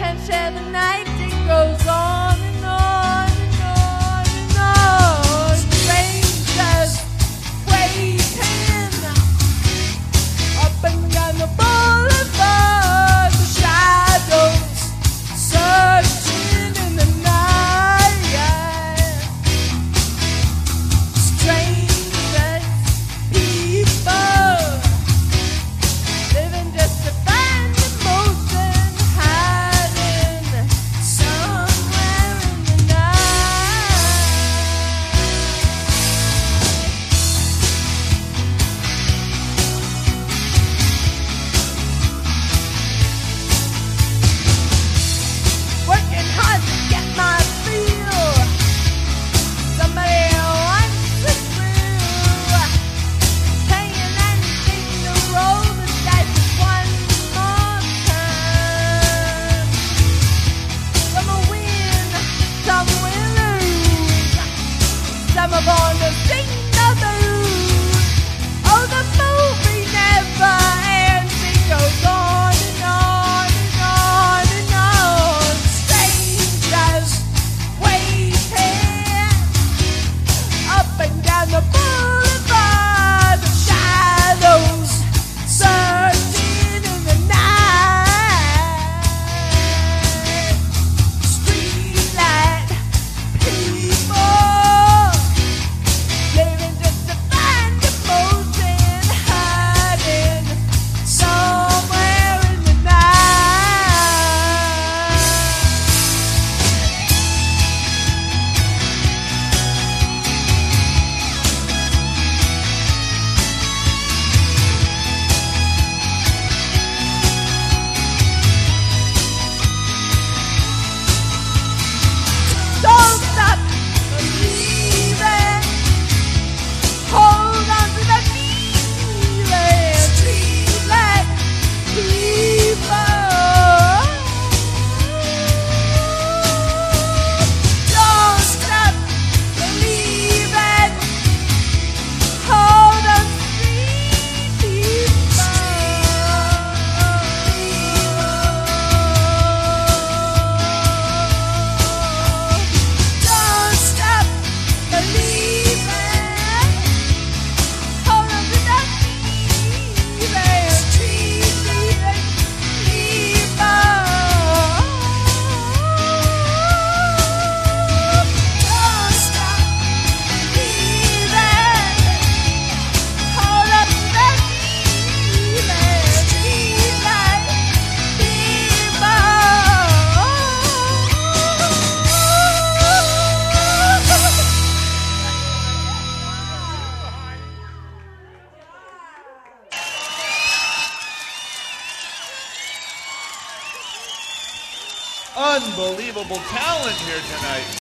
can't share the night. It goes on and on and on and on. Strangers waiting up and down the boulevard. The shadows searching in the night. Strangers, people living just to find emotion, hiding somewhere in the night. Working hard to get my feel. Somebody wants to through. Paying anything to roll the dice one more time. Some will win, some will lose. Some are born to sing, others. Oh, the movie never ends. It goes on and on and on and on. Strangers waiting up and down the boulevard. The shadows searching in the night. Streetlight people living just to find emotion, hiding somewhere in the night. Don't stop believing. Hold on to the feeling. Streetlight people. Don't stop believing. Hold on, street people. Don't stop believing. Hold on to that feeling. Street people. Don't stop believing. Hold on to that feeling. Street Unbelievable talent here tonight.